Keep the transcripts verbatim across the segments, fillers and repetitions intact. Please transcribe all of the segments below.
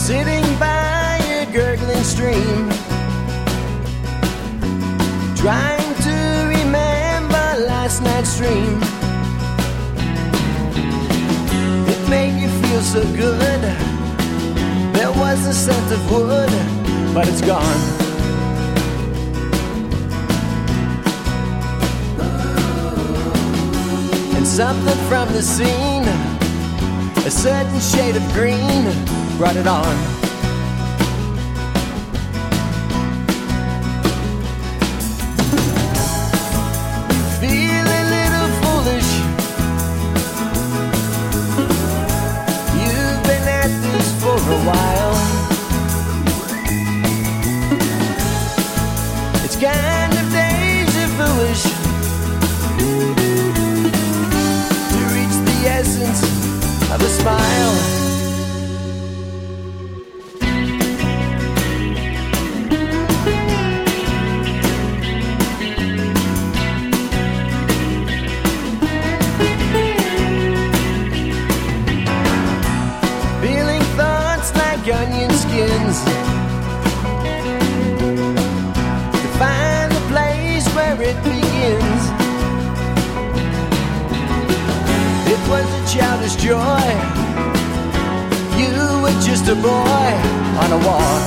sitting by a gurgling stream, trying to remember last night's dream. It made you feel so good. There was a scent of wood, but it's gone. And something from the scene, a certain shade of green, brought it on. You feel a little foolish. You've been at this for a while. It's kind of deja vu-ish to reach the essence of a smile. Feeling thoughts like onion skins, to find the place where it begins. It was a childish joy. You were just a boy on a walk.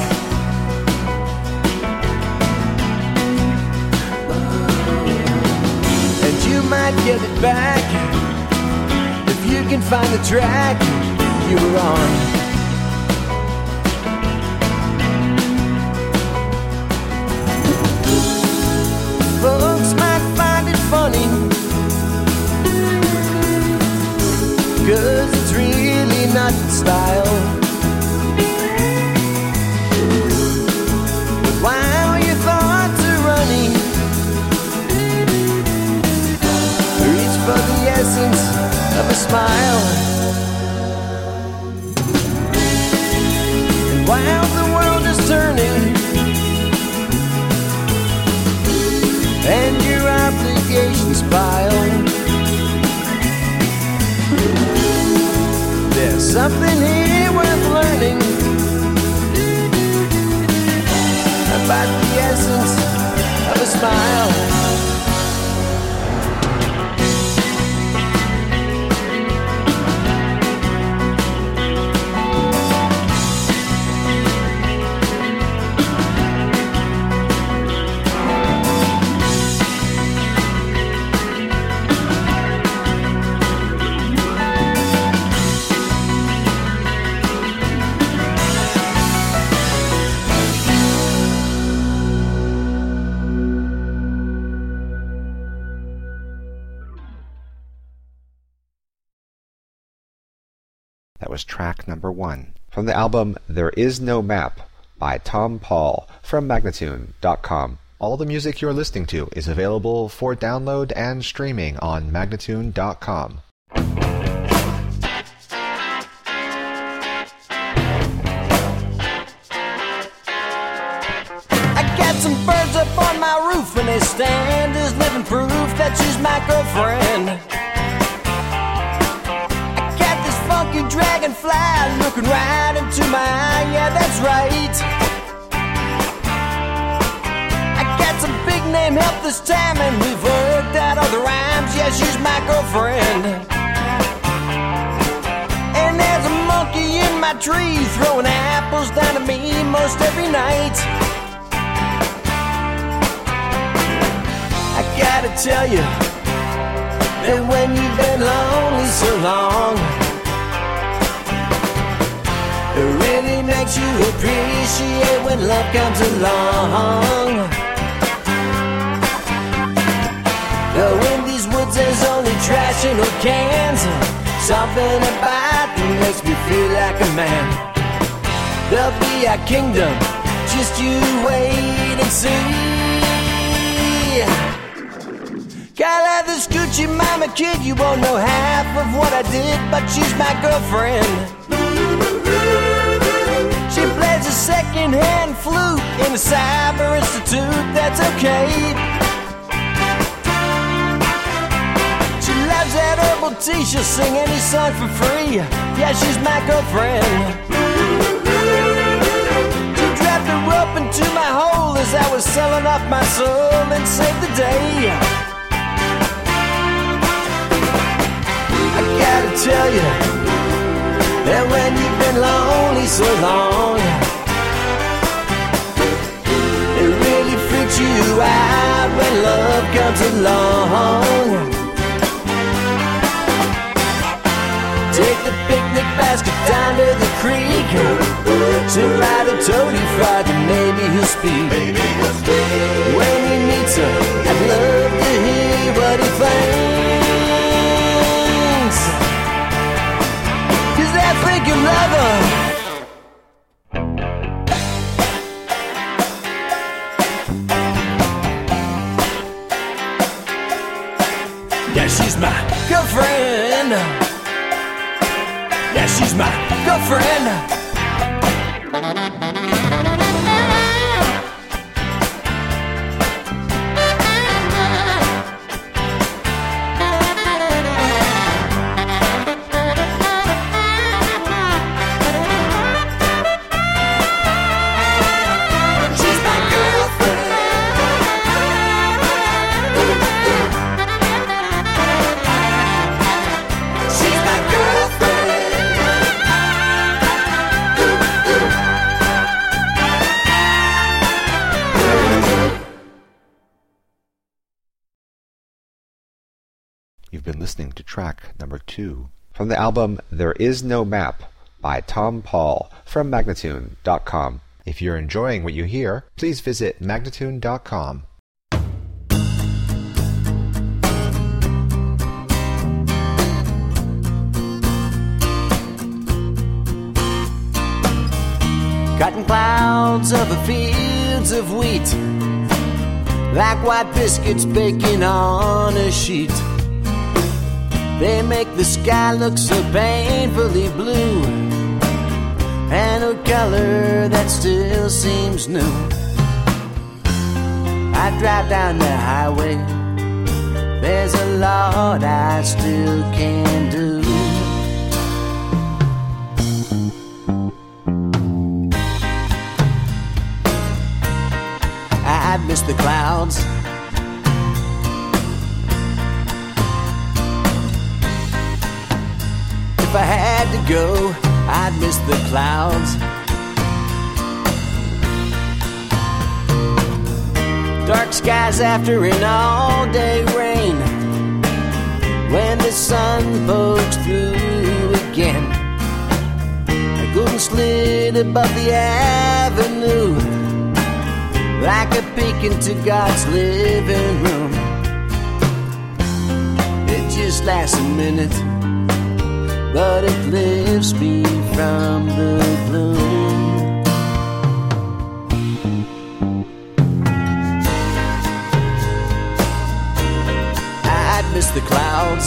And you might get it back if you can find the track you were on. Folks might find it funny, 'cause it's really not style. But while your thoughts are running, reach for the essence of a smile. And while the world is turning and your obligations pile, there's something here worth learning about the essence of a smile. That was track number one from the album There Is No Map by Tom Paul from Magnatune dot com. All the music you're listening to is available for download and streaming on Magnatune dot com. I got some birds up on my roof and they stand as living proof that she's my girlfriend. You dragonfly looking right into my eye, yeah, that's right. I got some big name help this time and we've worked out all the rhymes, yeah, she's my girlfriend. And there's a monkey in my tree throwing apples down to me most every night. I gotta tell you that when you've been lonely so long, it really makes you appreciate when love comes along. Though in these woods there's only trash and old cans, something about them makes me feel like a man. There'll be a kingdom, just you wait and see. Got this Gucci mama kid, you won't know half of what I did, but she's my girlfriend. She plays a second-hand flute in a cyber institute, that's okay. She loves that herbal tea, she'll sing any song for free. Yeah, she's my girlfriend. selling off my soul and save the day. I gotta tell you that when you've been lonely so long, it really freaks you out when love comes along. Take the picnic basket down to the creek, sit by the toady frog and maybe he'll speak. Maybe he'll speak. When he meets her, I'd love to hear what he thinks, 'cause that freaking lover, yeah, she's my girlfriend. Yeah, she's my girlfriend. You've been listening to track number two from the album There Is No Map by Tom Paul from Magnatune dot com. If you're enjoying what you hear, please visit Magnatune dot com. Cotton clouds over fields of wheat, like white biscuits baking on a sheet. They make the sky look so painfully blue, and a color that still seems new. I drive down the highway, there's a lot I still can do. I'd miss the clouds, if I had to go, I'd miss the clouds. Dark skies after an all-day rain, when the sun pokes through again. A golden slit above the avenue, like a peek into God's living room. It just lasts a minute, but it lifts me from the gloom. I'd miss the clouds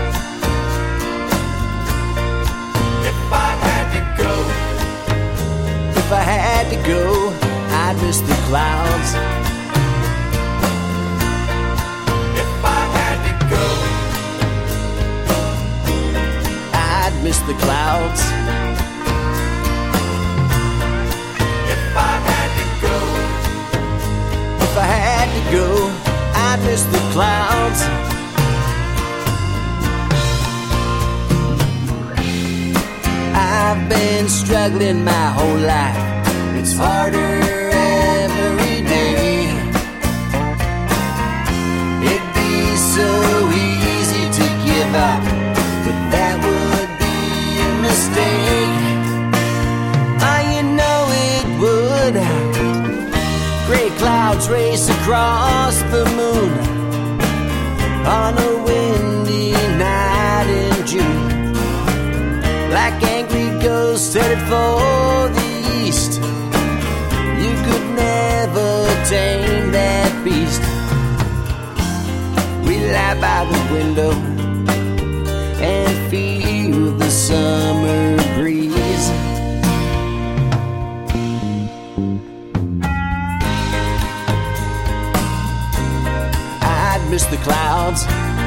if I had to go. If I had to go, I'd miss the clouds. If I had to go, I'd miss the clouds. If I had to go, if I had to go, I'd miss the clouds. I've been struggling my whole life, it's harder every day. It'd be so easy to give up, but that would be a mistake. Oh, you know it would. Gray clouds race across the moon on a windy night in June, like angry ghosts headed for the east. You could never tame that beast. We lie by the window and feel the summer breeze. I'd miss the clouds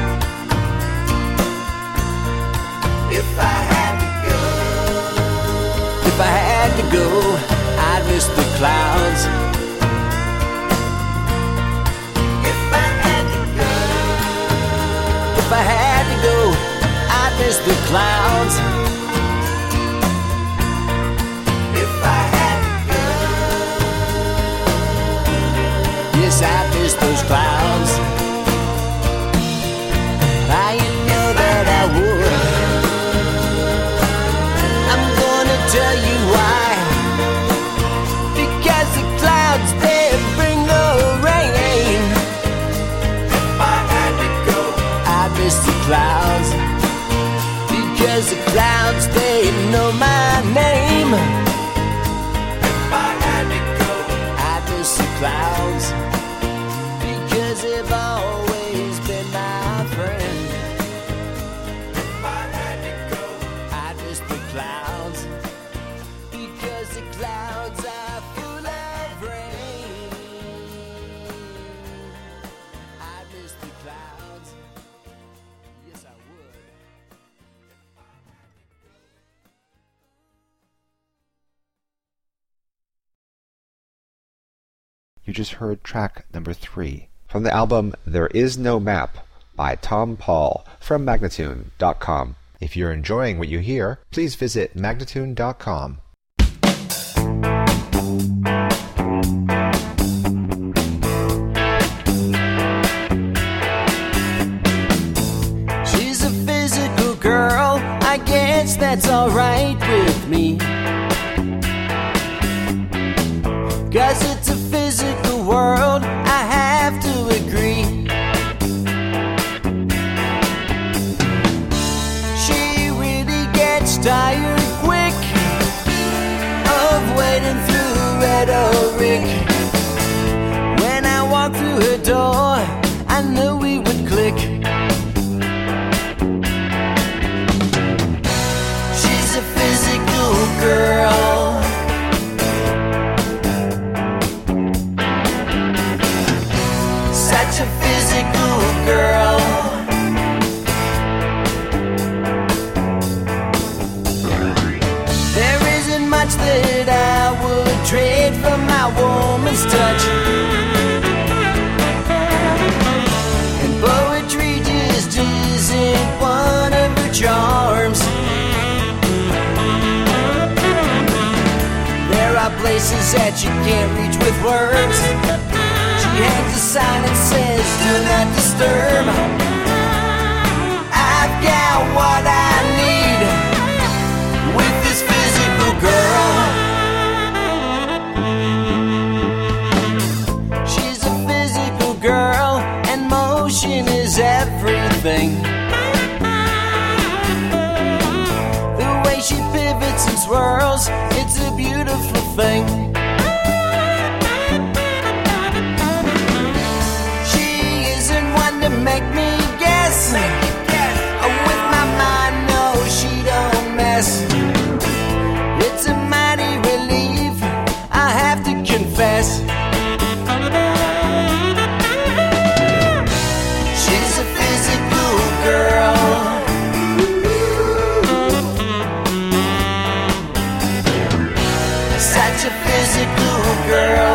if I had to go. If I had to go, I'd miss the clouds. clouds. If I had to go, yes, I'd miss those clouds. I know that I would. I'm gonna tell you why. Because the clouds, they bring the rain. If I had to go, I'd miss the clouds. Because the clouds, they know my name. If I had to go, I'd miss the clouds. Because they've always been my friend. If I had to go, I'd miss the clouds. Because the clouds are full of rain. I'd miss the clouds. Yes, I would. You just heard track number three from the album There Is No Map by Tom Paul from Magnatune dot com. If you're enjoying what you hear, please visit Magnatune dot com. She's a physical girl, I guess that's alright with me. 'Cause it's a physical world, I have to agree. She really gets tired quick of wading through rhetoric. When I walk through her door, I knew we would click. She's a physical girl. Such a physical girl. There isn't much that I would trade for my woman's touch. And poetry just isn't one of her charms. There are places that you can't reach with words. She hangs a sign and says, do not disturb. I've got what I need with this physical girl. She's a physical girl, and motion is everything. The way she pivots and swirls, it's a beautiful thing. To make me guess, with my mind, no, she don't mess. It's a mighty relief, I have to confess. She's a physical girl. Such a physical girl.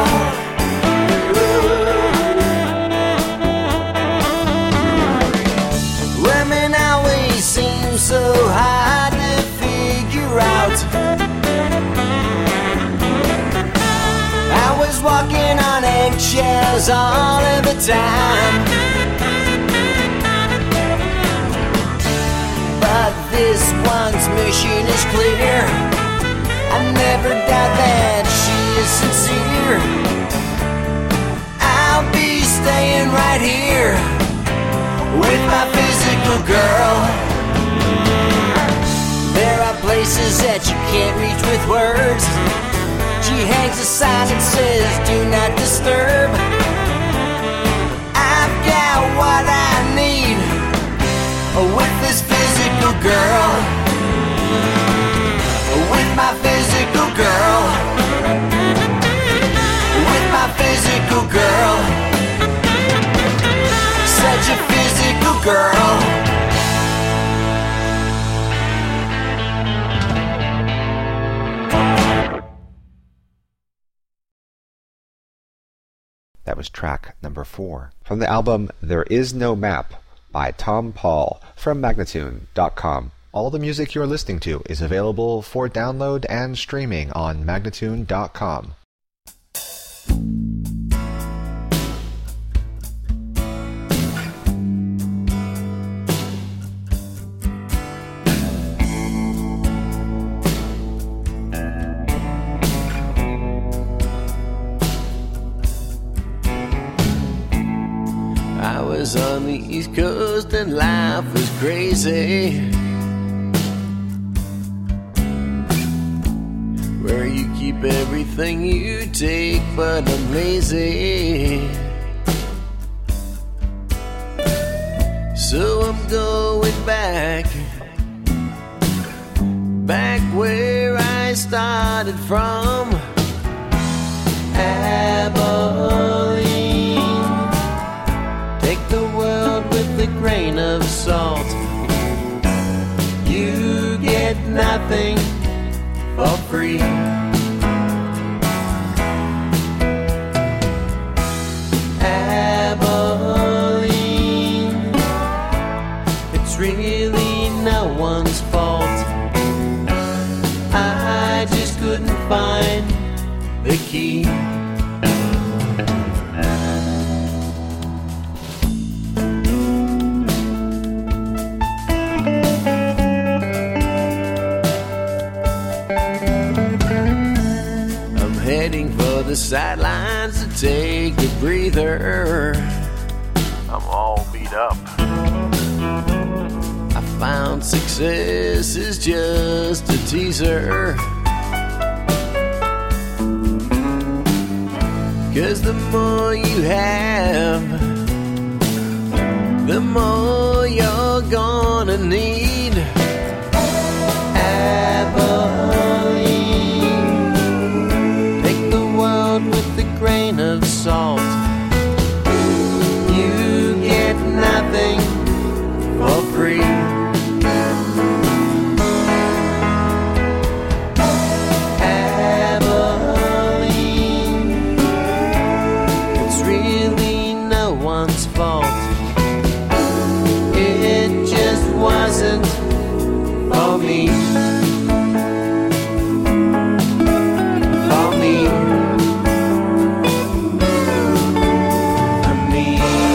So hard to figure out. I was walking on eggshells all of the time. But this one's mission is clear. I never doubt that she is sincere. I'll be staying right here with my physical girl. There are places that you can't reach with words. She hangs a sign that says, do not disturb. I've got what I need with this physical girl. With my physical girl. With my physical girl. Such a physical girl. That was track number four from the album There Is No Map by Tom Paul from Magnatune dot com. All the music you're listening to is available for download and streaming on Magnatune dot com. I was on the East Coast and life was crazy, where you keep everything you take, but I'm lazy. So I'm going back, back where I started from, Abilene. Take the world with a grain of salt. You get nothing for free. Abilene, it's really no one's fault. I just couldn't find the key. Heading for the sidelines to take a breather. I'm all beat up. I found success is just a teaser, 'cause the more you have, the more you're gonna need. Abilene, take the world with a grain of salt. You get nothing for free. Abilene, it's really no one's fault. It just wasn't for me. For me. For me.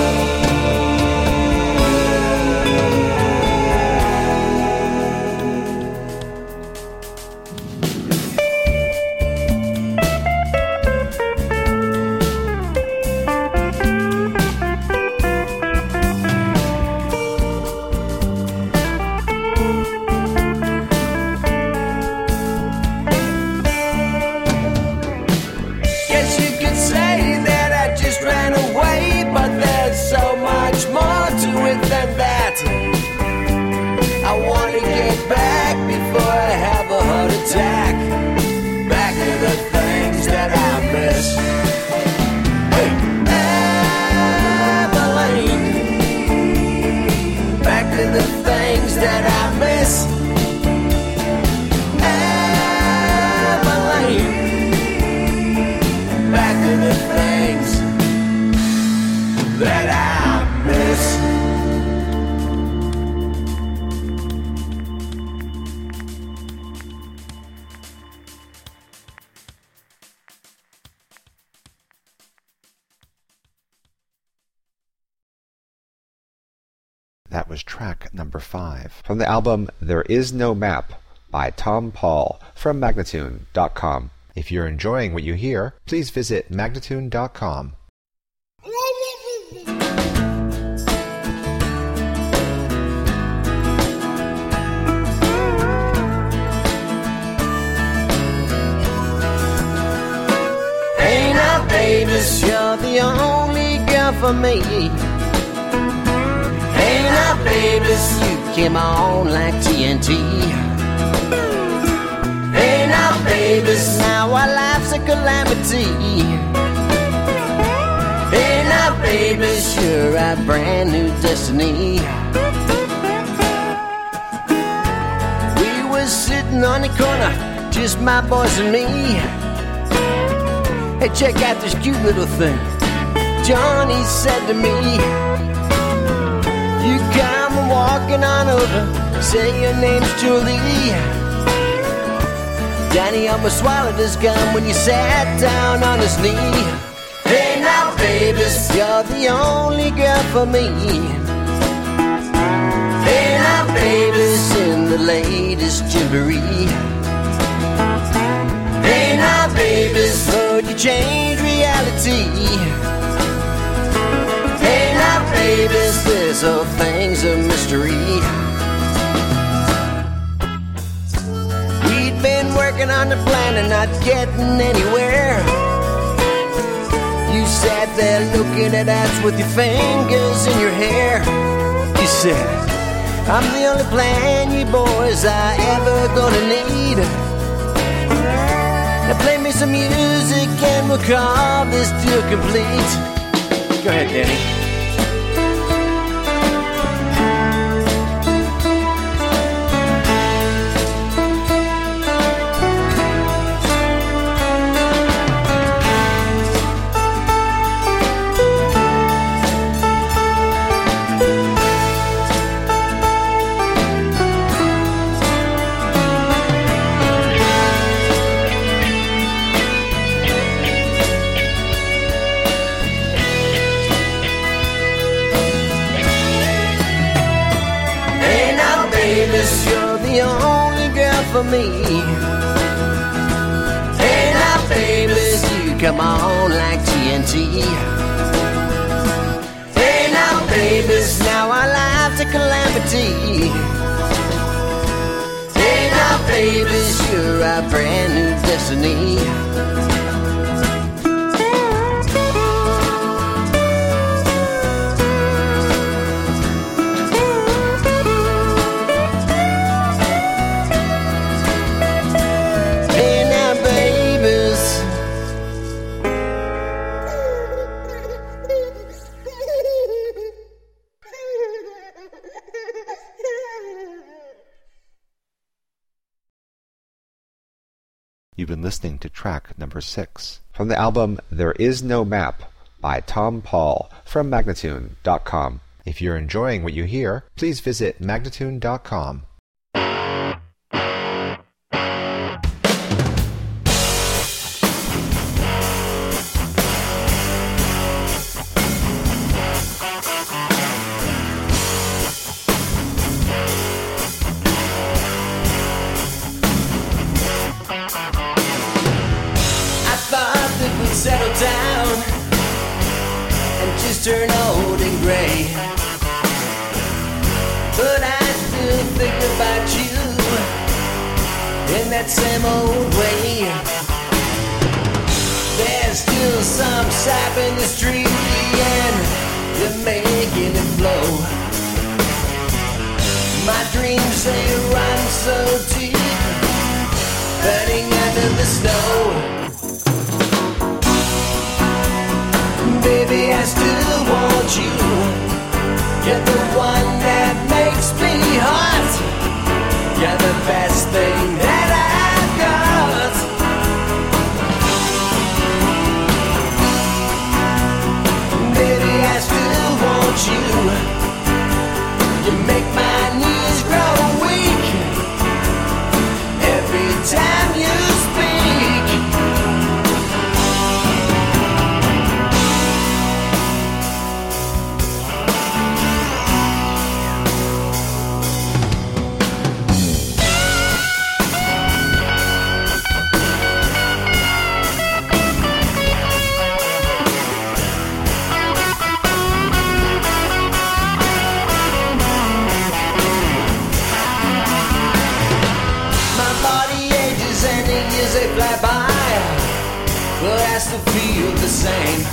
Guess you could say that I just ran away, but there's so much more to it than that. I want to get back before I have a heart attack. Back to the things that I miss. Hey, Abilene. Back to the things that I miss. Abilene. Back to the things that I miss. That was track number five from the album There Is No Map by Tom Paul from Magnatune dot com. If you're enjoying what you hear, please visit Magnatune dot com. Hey now, baby, you're the only girl for me. Hey now, baby, you came on like T N T. Hey now, baby, now our life's a calamity. Hey now, baby, you're our brand new destiny. We were sitting on the corner, just my boys and me. Hey, check out this cute little thing. Johnny said to me, you come walking on over, Say your name's Julie. Danny almost swallowed his gum when you sat down on his knee. Hey now, babies, you're the only girl for me. Hey now, babies, in the latest jamboree. Hey now, babies, Lord, you change reality. Hey now, babies, this whole thing's a mystery. We'd been working on the plan and not getting anywhere. You sat there looking at us with your fingers in your hair. You said, I'm the only plan you boys are ever gonna need. Now play me some music and we'll call this deal complete. Go ahead, Danny. You're the only girl for me. Hey now, babies, you come on like T N T. Hey now, babies, now our lives a calamity. Hey now, babies, you're our brand new destiny. You've been listening to track number six from the album There Is No Map by Tom Paul from Magnatune dot com. If you're enjoying what you hear, please visit Magnatune dot com. Settle down and just turn old and gray. But I still think about you in that same old way. There's still some sap in the street and you're making it flow. My dreams, they run so deep, burning under the snow. Baby, I still want you. You're the one that makes me hot. You're the best thing that I've got. Baby, I still want you. You make my knees grow weak every time you speak. They fly by, but I still feel the same.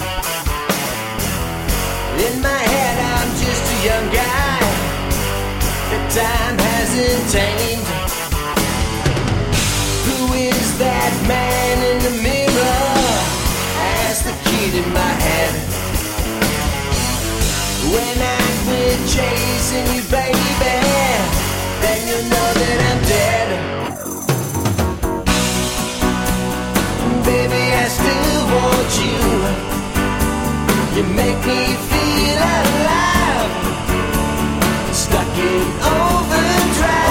In my head I'm just a young guy that time hasn't tamed. Who is that man in the mirror? Ask the kid in my head. When I quit chasing you, baby, then you know that I'm dead. Baby, I still want you. You make me feel alive, stuck in overdrive.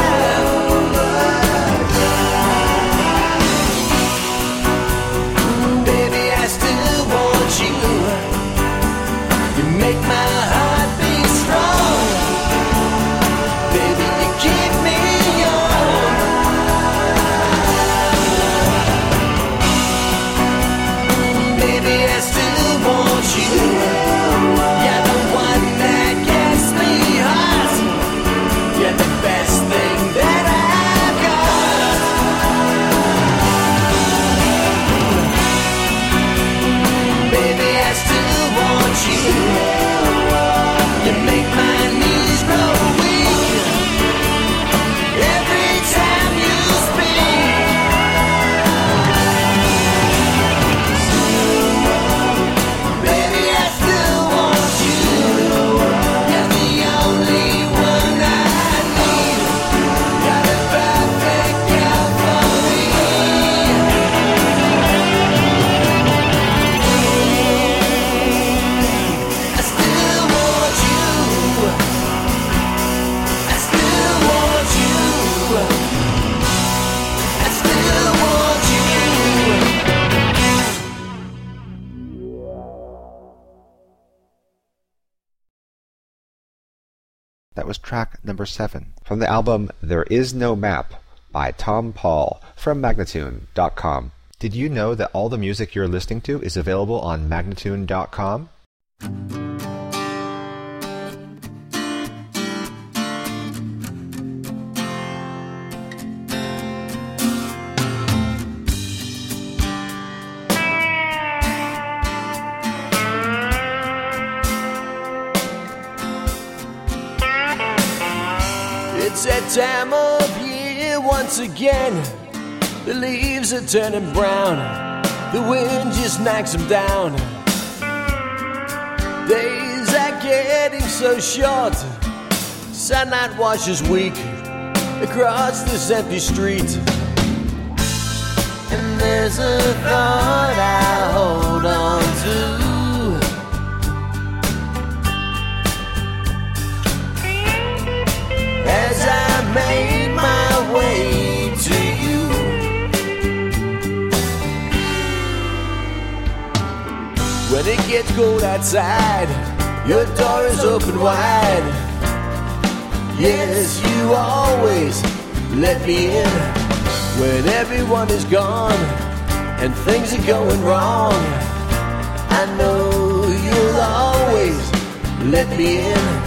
That was track number seven from the album There Is No Map by Tom Paul from Magnatune dot com. Did you know that all the music you're listening to is available on Magnatune dot com? It's that time of year once again. The leaves are turning brown. The wind just knocks them down. Days are getting so short. Sunlight washes weak across this empty street. And there's a thought I hold on to. As I made my way to you, when it gets cold outside, your door is open wide. Yes, you always let me in when everyone is gone and things are going wrong. I know you'll always let me in.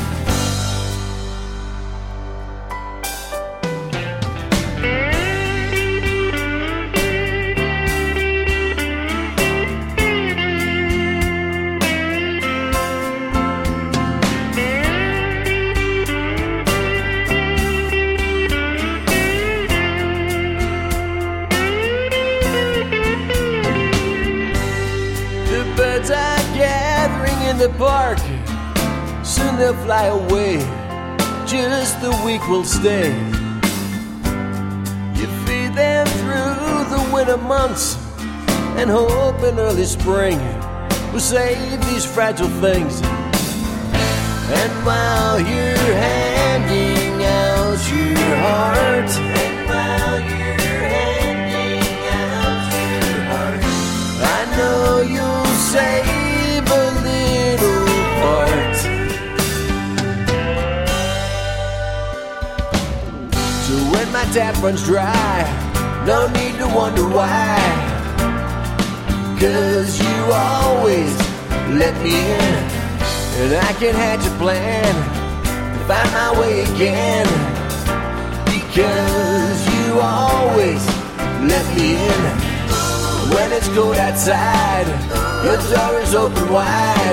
The park, soon they'll fly away, just the week will stay. You feed them through the winter months and hope in early spring will save these fragile things. And while you're handing out your heart, and while you're handing out your heart, I know you'll save a little part. So when my tap runs dry, no need to wonder why, 'cause you always let me in, and I can hatch a plan to find my way again, because you always let me in. When it's cold outside, your door is open wide.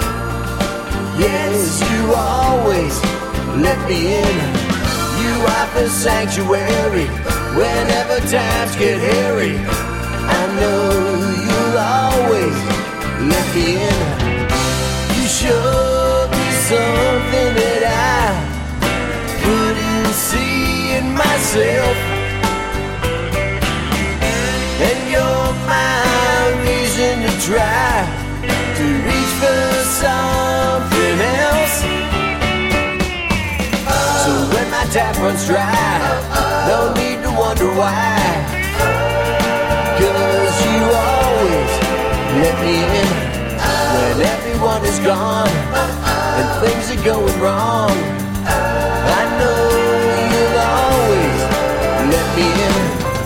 Yes, you always let me in. You offer sanctuary whenever times get hairy. I know you'll always let me in. You showed me something that I couldn't see in myself, and you're my reason to try to reach for something else. So when my tap runs dry, no need to wonder why, 'cause you always let me in when everyone is gone and things are going wrong. I know you'll always let me in.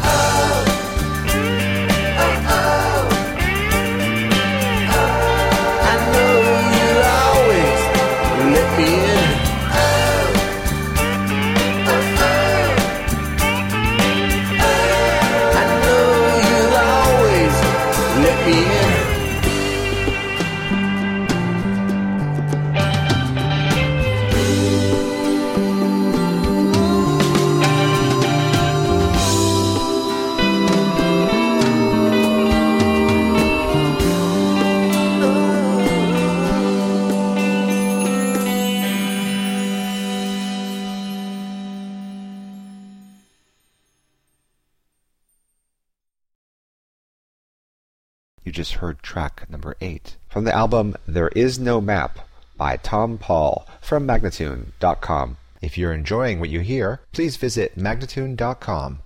You just heard track number eight from the album There Is No Map by Tom Paul from Magnatune dot com. If you're enjoying what you hear, please visit Magnatune dot com.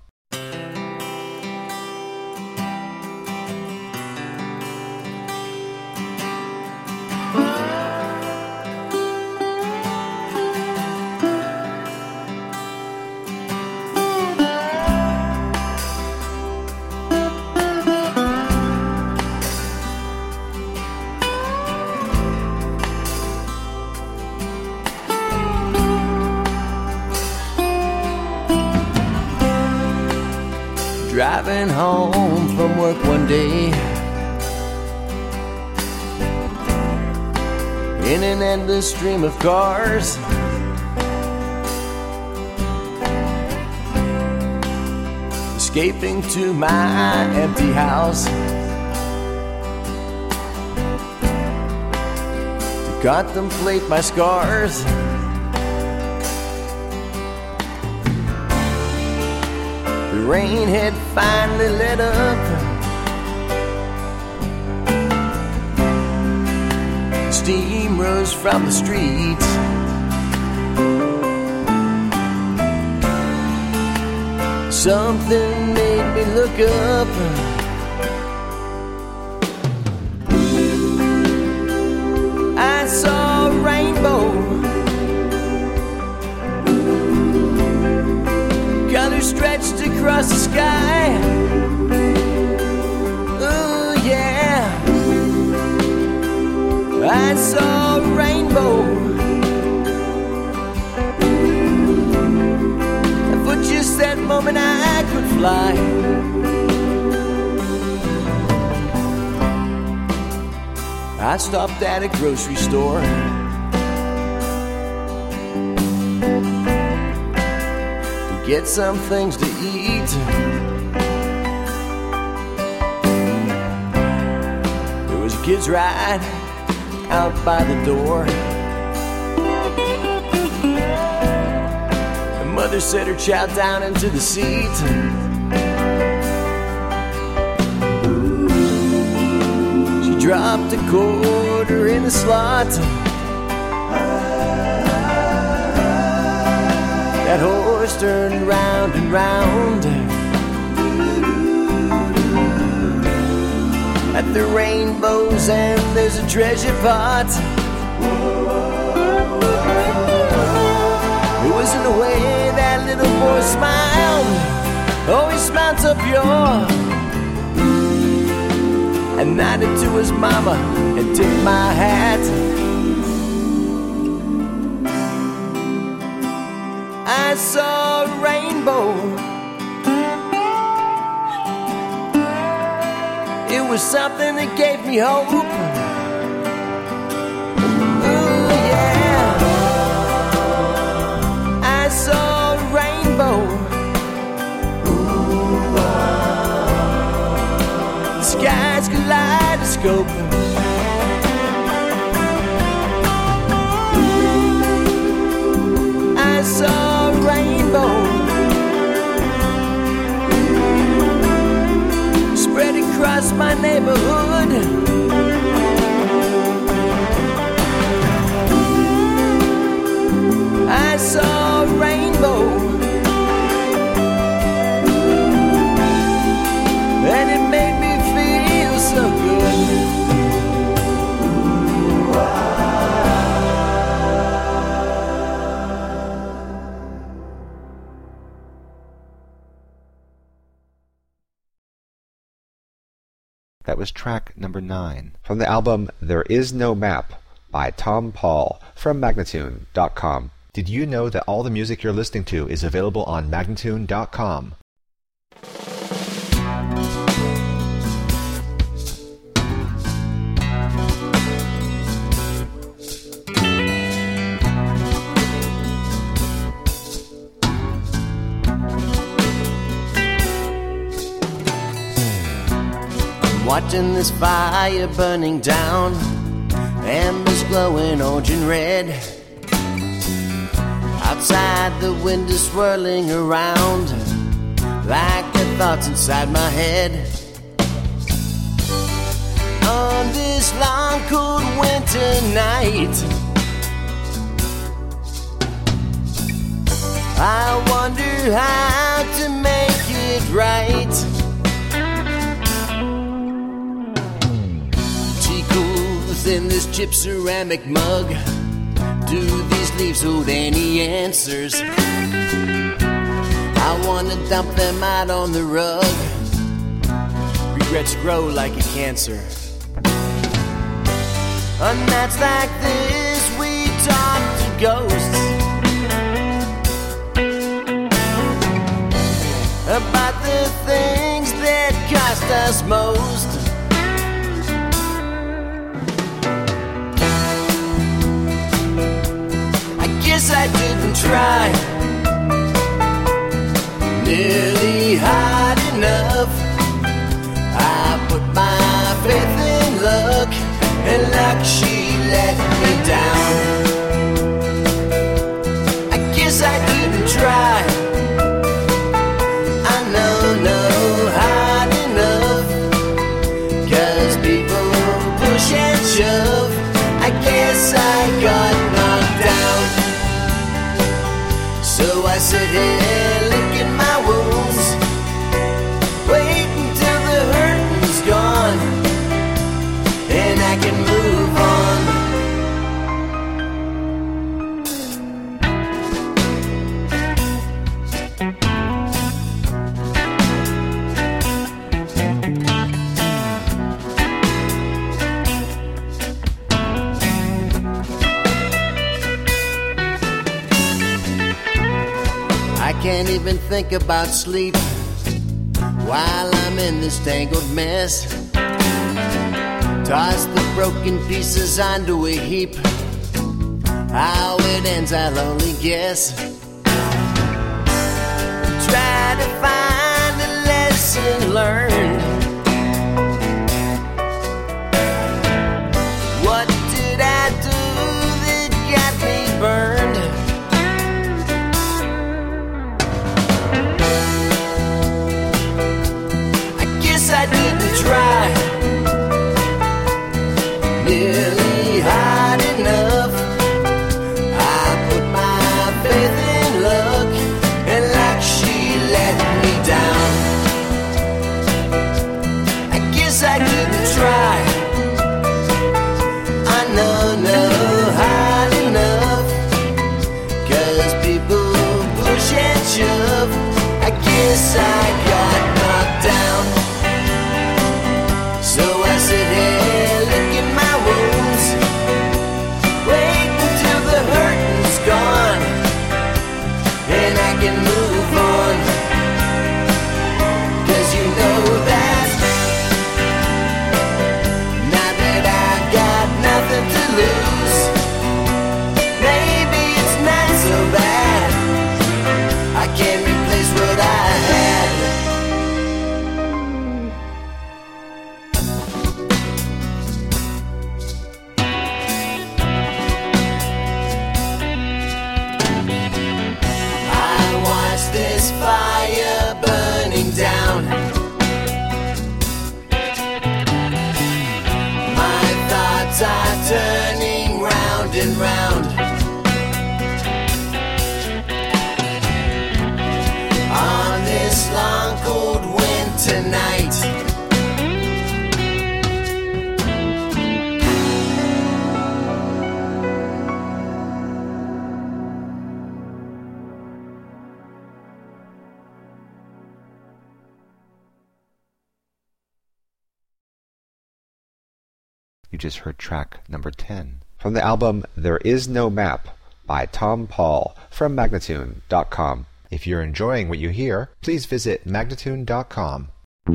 driving home from work one day, in an endless stream of cars, escaping to my empty house to contemplate my scars. The rain had finally let up. Steam rose from the streets. Something made me look up. I saw a rainbow, colors stretched across the sky. Ooh, yeah. I saw a rainbow, and for just that moment I could fly. I stopped at a grocery store to get some things to eat. There was a kid's ride out by the door. The mother set her child down into the seat. She dropped a quarter in the slot. That horse turned round and round at the rainbows, and there's a treasure pot. It was in the way that little boy smiled. Oh, he smiled so pure, and nodded to his mama and tipped my hat. I saw a rainbow. It was something that gave me hope. Ooh, yeah. I saw a rainbow. The sky's kaleidoscope. I saw a rainbow spread across my neighborhood. I saw a rainbow, and it made me feel so good. That was track number nine from the album There Is No Map by Tom Paul from Magnatune dot com. Did you know that all the music you're listening to is available on Magnatune dot com? Watching this fire burning down, embers glowing orange and red. Outside the wind is swirling around like the thoughts inside my head. On this long cold winter night, I wonder how to make it right. In this chip ceramic mug, do these leaves hold any answers? I wanna dump them out on the rug. Regrets grow like a cancer. On nights like this we talk to ghosts about the things cost us most. I guess I didn't try nearly hard enough. I put my faith in luck, and luck, she let me down. I guess I didn't try, I know, no, hard enough. 'Cause people push and shove, I guess I got knocked down. So I sit here licking my wounds, waiting till the hurting's gone, and I can move on. I can't even think about sleep while I'm in this tangled mess. Toss the broken pieces onto a heap. How it ends, I'll only guess. Try to find a lesson learned. What did I do that got me burned? I guess I didn't try nearly hard enough. I put my faith in luck, and luck, she let me down. I guess I didn't try, I know, no, hard enough. 'Cause people push and shove, I guess I got knocked down. So I sit here licking my wounds, waiting till the hurting's gone, and I can move on. 'Cause you know that now that I've got nothing to lose, maybe it's not so bad. I can't replace what I had. This fire burning down, my thoughts are turning round and round. On this long cold winter night, You just heard track number ten from the album There Is No Map by Tom Paul from Magnatune dot com. If you're enjoying what you hear, please visit Magnatune dot com.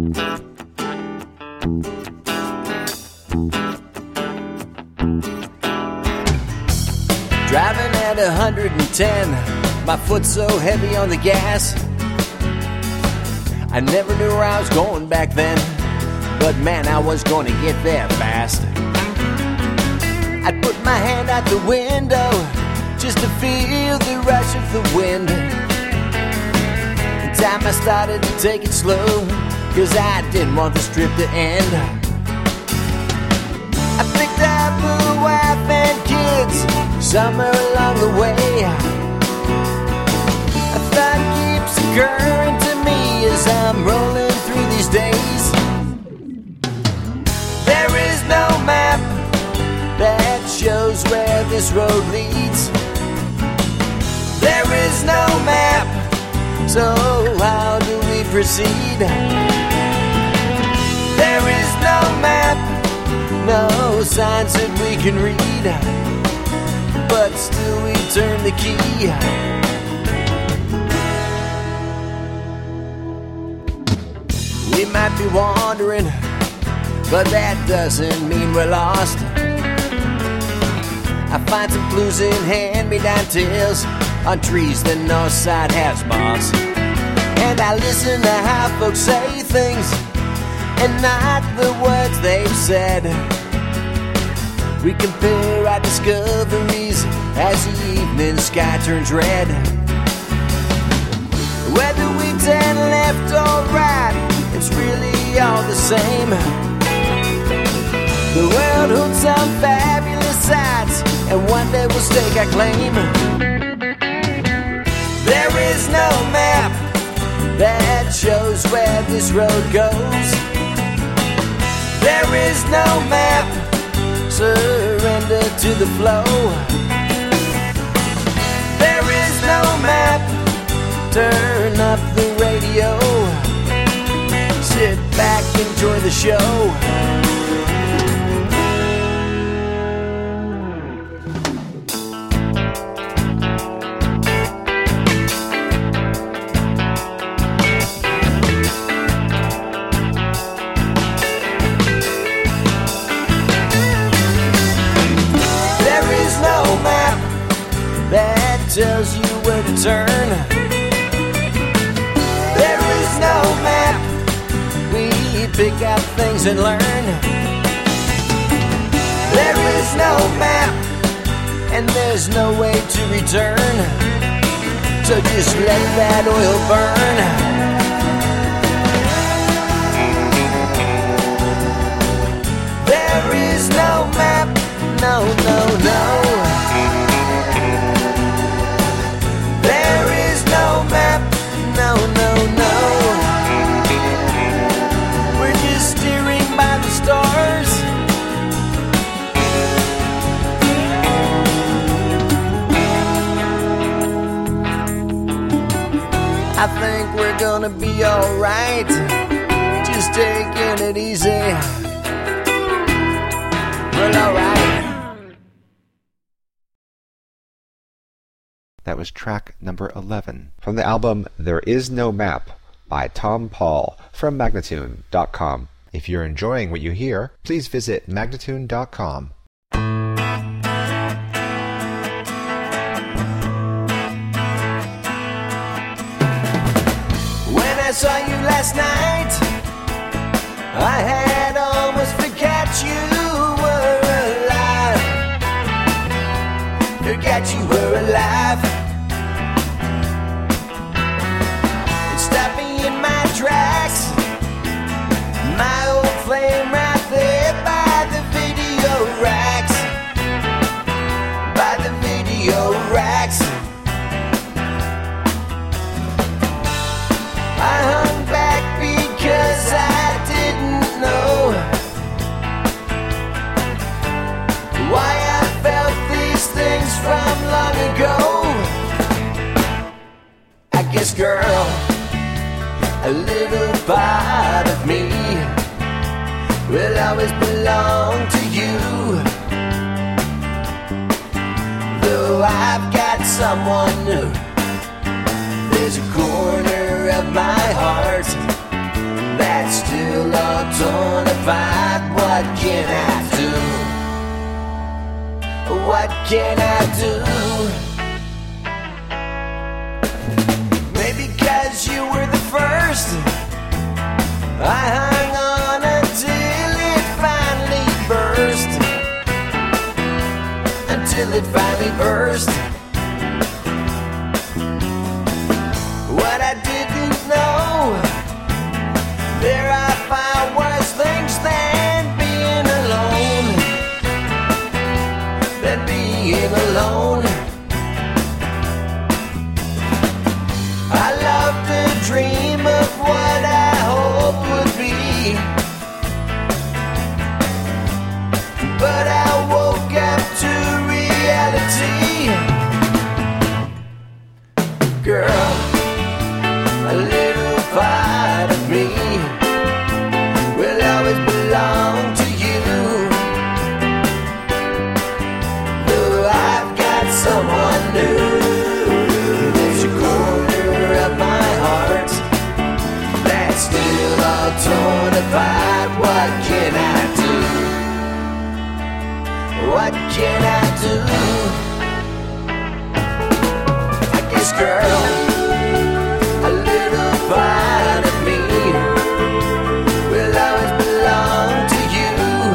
driving at one hundred ten, my foot so heavy on the gas. I never knew where I was going back then, but man, I was going to get there fast. I'd put my hand out the window just to feel the rush of the wind. In time I started to take it slow, 'cause I didn't want this trip to end. I picked up a wife and kids somewhere along the way. A thought keeps occurring to me as I'm rolling through these days. There is no map that shows where this road leads. There is no map, so how do we proceed? There is no map, no signs that we can read, but still we turn the key. You might be wondering, but that doesn't mean we're lost. I find some clues in hand-me-down tales on trees the north side has moss. And I listen to how folks say things and not the words they've said. We compare our discoveries as the evening sky turns red. Whether we turn left or right, it's really all the same. The world holds some fabulous sights, and one day we'll stake our claim. There is no map that shows where this road goes. There is no map, surrender to the flow. There is no map, turn up the radio. Sit back, enjoy the show. Tells you where to turn. There is no map. We pick out things and learn. There is no map, and there's no way to return. So just let that oil burn. There is no map, no, no, no. No, no, no. We're just steering by the stars. I think we're gonna be alright, just taking it easy. Well, alright. That was track number eleven from the album There Is No Map by Tom Paul from Magnatune dot com. If you're enjoying what you hear, please visit Magnatune dot com. When I saw you last night, I had almost forgot you were alive. Forgot you were alive. Tracks, my old flame right there by the video racks, by the video racks. I hung back because I didn't know why I felt these things from long ago. I guess, girl, a little part of me will always belong to you. Though I've got someone new, there's a corner of my heart that's still all torn apart. What can I do? What can I do? You were the first. I hung on until it finally burst. Until it finally burst. What I didn't know, there are far worse things than being alone. Than being alone. Dream of what I hope would be, but I woke up to reality. What can I do? I guess, girl, a little part of me will always belong to you.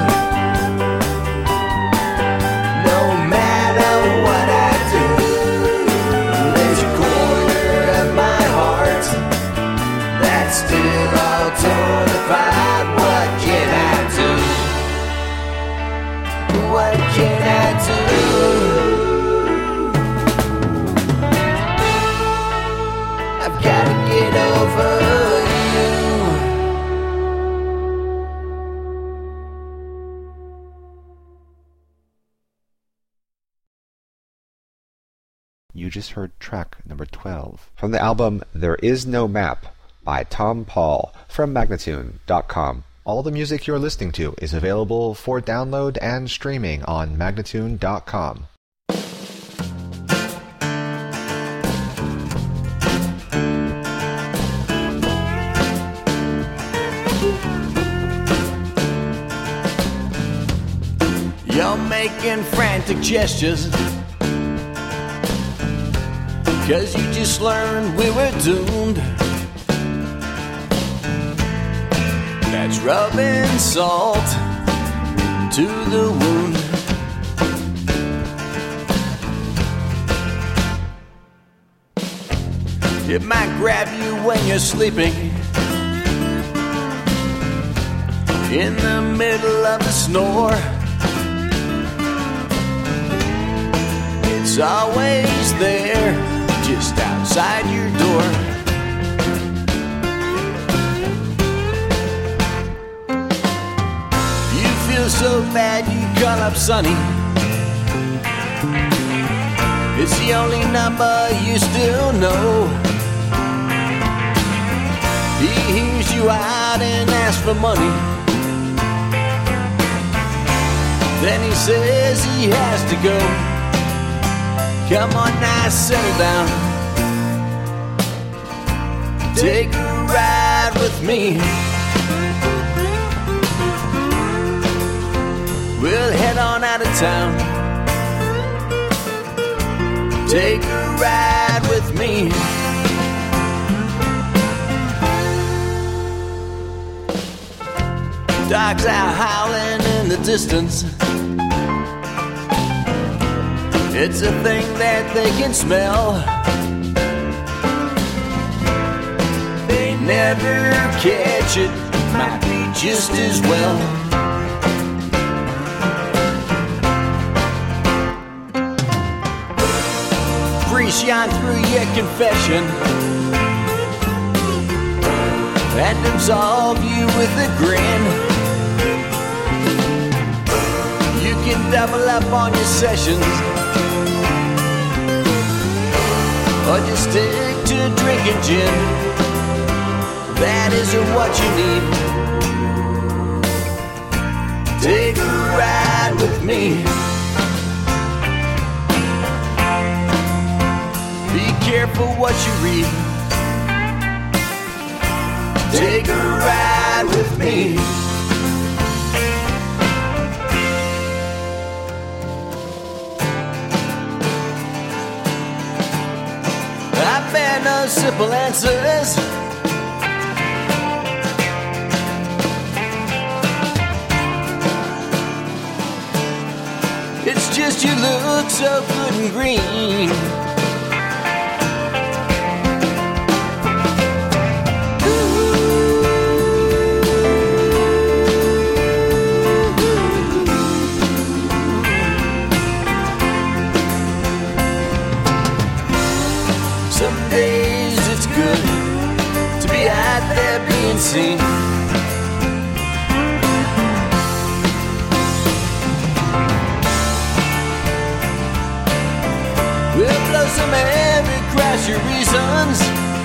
No matter what I do, there's a corner of my heart that's still all torn apart. What can I do? What can I do? I've got to get over you. You just heard track number twelve from the album There Is No Map by Tom Paul from Magnatune dot com. All the music you're listening to is available for download and streaming on Magnatune dot com. You're making frantic gestures 'cause you just learned we were doomed. That's rubbing salt to the wound. It might grab you when you're sleeping in the middle of the snore. It's always there, just outside your door. You feel so bad you call up Sonny. It's the only number you still know. He hears you out and asks for money. Then he says he has to go. Come on now, settle down. Take a ride with me. We'll head on out of town. Take a ride with me. Dogs out howling in the distance. It's a thing that they can smell. They never catch it, might be just as well. Breeze shine through your confession and absolve you with a grin. You can double up on your sessions, or just stick to drinking gin. That isn't what you need. Take a ride with me. Be careful what you read. Take a ride with me. I bear no simple answers. It's just you look so good and green. Some days it's good to be out there being seen. We'll blow some air and crash your reasons.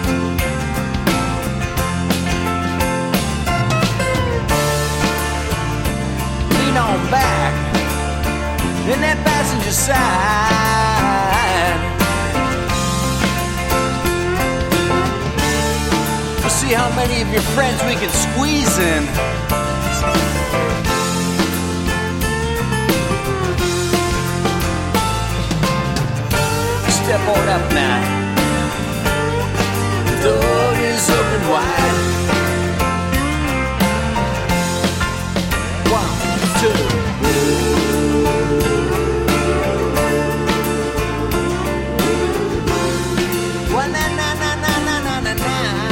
Lean on back in that passenger side. We'll see how many of your friends we can squeeze in. up now. The door is open wide. One, two. One, na na na na na na na na.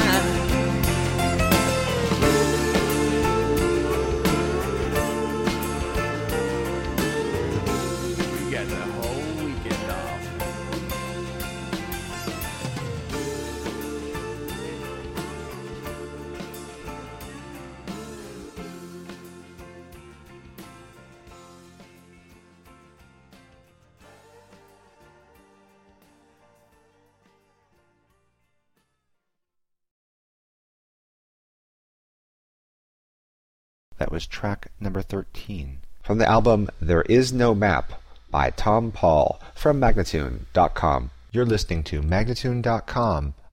We got the whole weekend off. That was track number thirteen from the album There Is No Map by Tom Paul from Magnatune dot com. You're listening to Magnatune dot com,